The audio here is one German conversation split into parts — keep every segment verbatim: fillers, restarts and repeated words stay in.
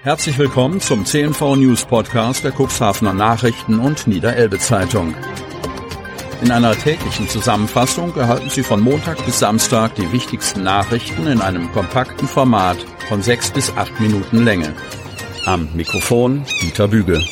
Herzlich willkommen zum C N V News Podcast der Cuxhavener Nachrichten und Niederelbe Zeitung. In einer täglichen Zusammenfassung erhalten Sie von Montag bis Samstag die wichtigsten Nachrichten in einem kompakten Format von sechs bis acht Minuten Länge. Am Mikrofon Dieter Büge.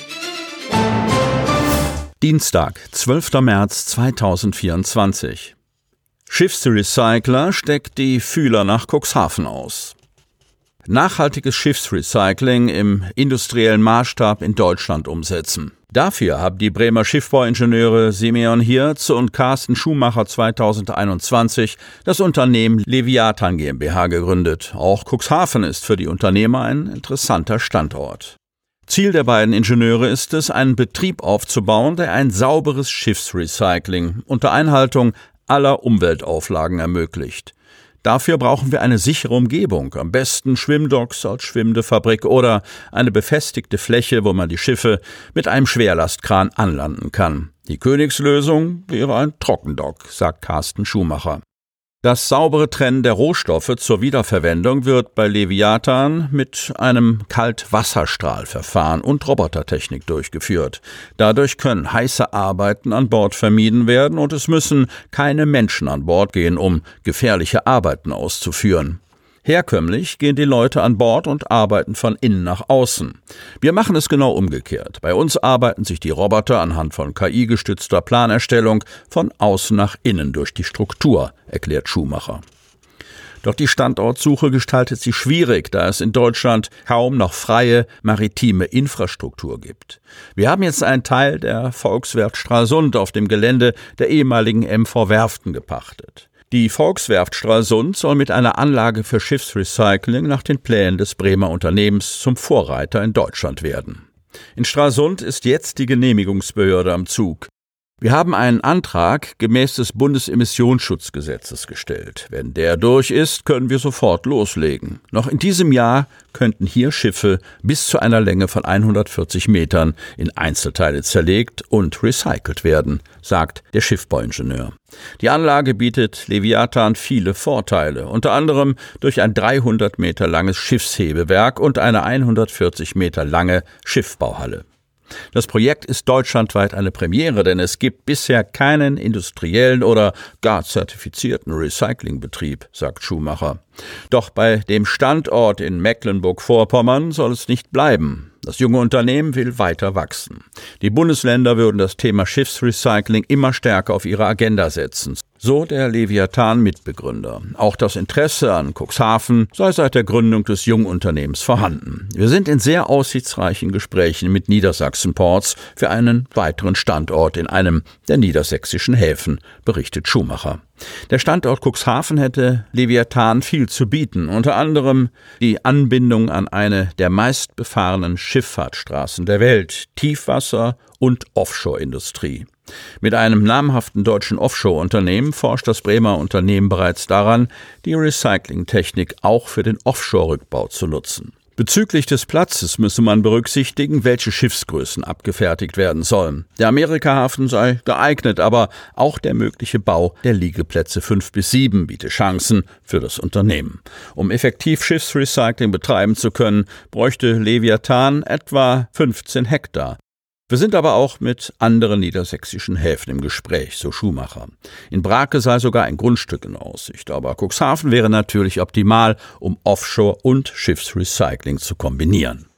Dienstag, zwölfter März zweitausendvierundzwanzig. Schiffsrecycler steckt die Fühler nach Cuxhaven aus. Nachhaltiges Schiffsrecycling im industriellen Maßstab in Deutschland umsetzen. Dafür haben die Bremer Schiffbauingenieure Simeon Hirz und Carsten Schumacher zweitausendeinundzwanzig das Unternehmen Leviathan GmbH gegründet. Auch Cuxhaven ist für die Unternehmer ein interessanter Standort. Ziel der beiden Ingenieure ist es, einen Betrieb aufzubauen, der ein sauberes Schiffsrecycling unter Einhaltung aller Umweltauflagen ermöglicht. Dafür brauchen wir eine sichere Umgebung, am besten Schwimmdocks als schwimmende Fabrik oder eine befestigte Fläche, wo man die Schiffe mit einem Schwerlastkran anlanden kann. Die Königslösung wäre ein Trockendock, sagt Carsten Schumacher. Das saubere Trennen der Rohstoffe zur Wiederverwendung wird bei Leviathan mit einem Kaltwasserstrahlverfahren und Robotertechnik durchgeführt. Dadurch können heiße Arbeiten an Bord vermieden werden und es müssen keine Menschen an Bord gehen, um gefährliche Arbeiten auszuführen. Herkömmlich gehen die Leute an Bord und arbeiten von innen nach außen. Wir machen es genau umgekehrt. Bei uns arbeiten sich die Roboter anhand von K I-gestützter Planerstellung von außen nach innen durch die Struktur, erklärt Schumacher. Doch die Standortsuche gestaltet sich schwierig, da es in Deutschland kaum noch freie maritime Infrastruktur gibt. Wir haben jetzt einen Teil der Volkswerft Stralsund auf dem Gelände der ehemaligen M V Werften gepachtet. Die Volkswerft Stralsund soll mit einer Anlage für Schiffsrecycling nach den Plänen des Bremer Unternehmens zum Vorreiter in Deutschland werden. In Stralsund ist jetzt die Genehmigungsbehörde am Zug. Wir haben einen Antrag gemäß des Bundesemissionsschutzgesetzes gestellt. Wenn der durch ist, können wir sofort loslegen. Noch in diesem Jahr könnten hier Schiffe bis zu einer Länge von hundertvierzig Metern in Einzelteile zerlegt und recycelt werden, sagt der Schiffbauingenieur. Die Anlage bietet Leviathan viele Vorteile, unter anderem durch ein dreihundert Meter langes Schiffshebewerk und eine hundertvierzig Meter lange Schiffbauhalle. Das Projekt ist deutschlandweit eine Premiere, denn es gibt bisher keinen industriellen oder gar zertifizierten Recyclingbetrieb, sagt Schumacher. Doch bei dem Standort in Mecklenburg-Vorpommern soll es nicht bleiben. Das junge Unternehmen will weiter wachsen. Die Bundesländer würden das Thema Schiffsrecycling immer stärker auf ihre Agenda setzen. So der Leviathan-Mitbegründer. Auch das Interesse an Cuxhaven sei seit der Gründung des Jungunternehmens vorhanden. Wir sind in sehr aussichtsreichen Gesprächen mit Niedersachsen Ports für einen weiteren Standort in einem der niedersächsischen Häfen, berichtet Schumacher. Der Standort Cuxhaven hätte Leviathan viel zu bieten, unter anderem die Anbindung an eine der meistbefahrenen Schifffahrtsstraßen der Welt, Tiefwasser- und Offshore-Industrie. Mit einem namhaften deutschen Offshore-Unternehmen forscht das Bremer Unternehmen bereits daran, die Recyclingtechnik auch für den Offshore-Rückbau zu nutzen. Bezüglich des Platzes müsse man berücksichtigen, welche Schiffsgrößen abgefertigt werden sollen. Der Amerikahafen sei geeignet, aber auch der mögliche Bau der Liegeplätze fünf bis sieben biete Chancen für das Unternehmen. Um effektiv Schiffsrecycling betreiben zu können, bräuchte Leviathan etwa fünfzehn Hektar. Wir sind aber auch mit anderen niedersächsischen Häfen im Gespräch, so Schumacher. In Brake sei sogar ein Grundstück in Aussicht, aber Cuxhaven wäre natürlich optimal, um Offshore- und Schiffsrecycling zu kombinieren.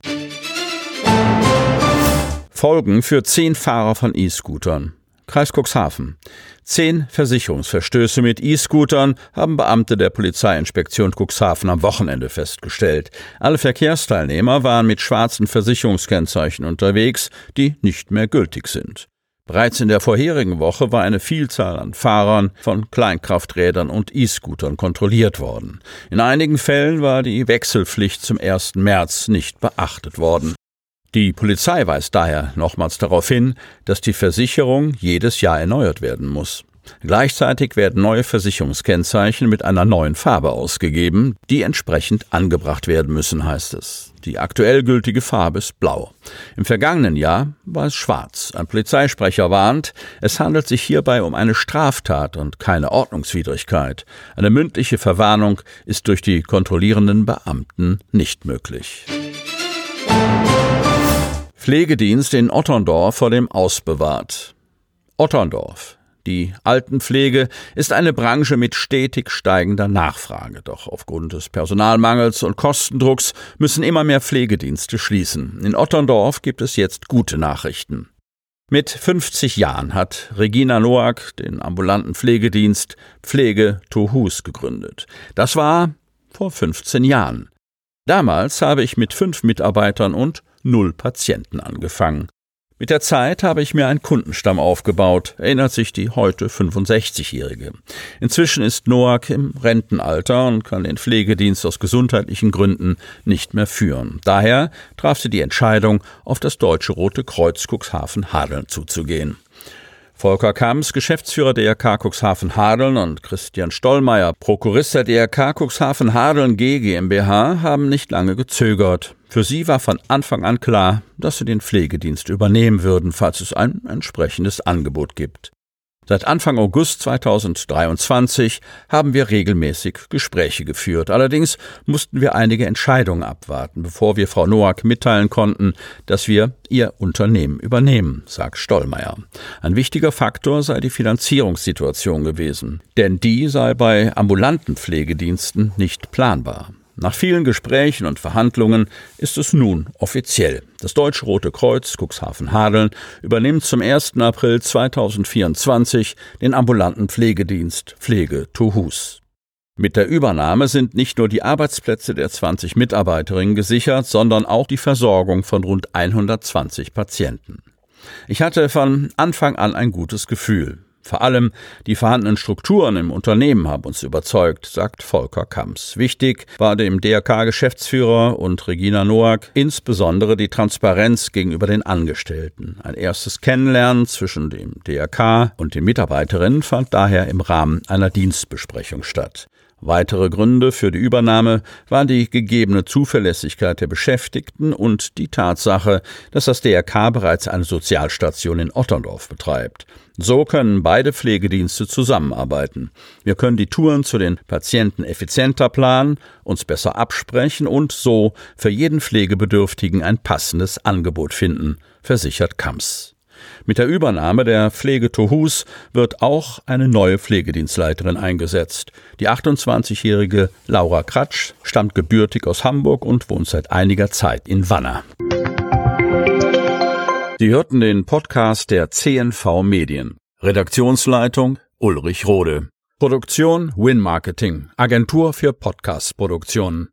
Folgen für zehn Fahrer von E-Scootern. Kreis Cuxhaven. Zehn Versicherungsverstöße mit E-Scootern haben Beamte der Polizeiinspektion Cuxhaven am Wochenende festgestellt. Alle Verkehrsteilnehmer waren mit schwarzen Versicherungskennzeichen unterwegs, die nicht mehr gültig sind. Bereits in der vorherigen Woche war eine Vielzahl an Fahrern von Kleinkrafträdern und E-Scootern kontrolliert worden. In einigen Fällen war die Wechselpflicht zum ersten März nicht beachtet worden. Die Polizei weist daher nochmals darauf hin, dass die Versicherung jedes Jahr erneuert werden muss. Gleichzeitig werden neue Versicherungskennzeichen mit einer neuen Farbe ausgegeben, die entsprechend angebracht werden müssen, heißt es. Die aktuell gültige Farbe ist blau. Im vergangenen Jahr war es schwarz. Ein Polizeisprecher warnt, es handelt sich hierbei um eine Straftat und keine Ordnungswidrigkeit. Eine mündliche Verwarnung ist durch die kontrollierenden Beamten nicht möglich. Pflegedienst in Otterndorf vor dem Aus bewahrt. Otterndorf. Die Altenpflege ist eine Branche mit stetig steigender Nachfrage. Doch aufgrund des Personalmangels und Kostendrucks müssen immer mehr Pflegedienste schließen. In Otterndorf gibt es jetzt gute Nachrichten. Mit fünfzig Jahren hat Regina Noack den ambulanten Pflegedienst Pflege to Hus gegründet. Das war vor fünfzehn Jahren. Damals habe ich mit fünf Mitarbeitern und null Patienten angefangen. Mit der Zeit habe ich mir einen Kundenstamm aufgebaut, erinnert sich die heute fünfundsechzigjährige. Inzwischen ist Noack im Rentenalter und kann den Pflegedienst aus gesundheitlichen Gründen nicht mehr führen. Daher traf sie die Entscheidung, auf das Deutsche Rote Kreuz Cuxhaven-Hadeln zuzugehen. Volker Kamps, Geschäftsführer der D R K Cuxhaven-Hadeln, und Christian Stollmeier, Prokurist der D R K Cuxhaven-Hadeln G GmbH, haben nicht lange gezögert. Für sie war von Anfang an klar, dass sie den Pflegedienst übernehmen würden, falls es ein entsprechendes Angebot gibt. Seit Anfang August zweitausenddreiundzwanzig haben wir regelmäßig Gespräche geführt. Allerdings mussten wir einige Entscheidungen abwarten, bevor wir Frau Noack mitteilen konnten, dass wir ihr Unternehmen übernehmen, sagt Stollmeier. Ein wichtiger Faktor sei die Finanzierungssituation gewesen, denn die sei bei ambulanten Pflegediensten nicht planbar. Nach vielen Gesprächen und Verhandlungen ist es nun offiziell. Das Deutsche Rote Kreuz Cuxhaven-Hadeln übernimmt zum ersten April zweitausendvierundzwanzig den ambulanten Pflegedienst Pflege to Hus. Mit der Übernahme sind nicht nur die Arbeitsplätze der zwanzig Mitarbeiterinnen gesichert, sondern auch die Versorgung von rund hundertzwanzig Patienten. Ich hatte von Anfang an ein gutes Gefühl. Vor allem die vorhandenen Strukturen im Unternehmen haben uns überzeugt, sagt Volker Kamps. Wichtig war dem D R K-Geschäftsführer und Regina Noack insbesondere die Transparenz gegenüber den Angestellten. Ein erstes Kennenlernen zwischen dem D R K und den Mitarbeiterinnen fand daher im Rahmen einer Dienstbesprechung statt. Weitere Gründe für die Übernahme waren die gegebene Zuverlässigkeit der Beschäftigten und die Tatsache, dass das D R K bereits eine Sozialstation in Otterndorf betreibt. So können beide Pflegedienste zusammenarbeiten. Wir können die Touren zu den Patienten effizienter planen, uns besser absprechen und so für jeden Pflegebedürftigen ein passendes Angebot finden, versichert Kamps. Mit der Übernahme der Pflege to Hus wird auch eine neue Pflegedienstleiterin eingesetzt. Die achtundzwanzigjährige Laura Kratsch stammt gebürtig aus Hamburg und wohnt seit einiger Zeit in Wanner. Sie hörten den Podcast der C N V Medien. Redaktionsleitung Ulrich Rode. Produktion Win Marketing, Agentur für Podcast-Produktionen.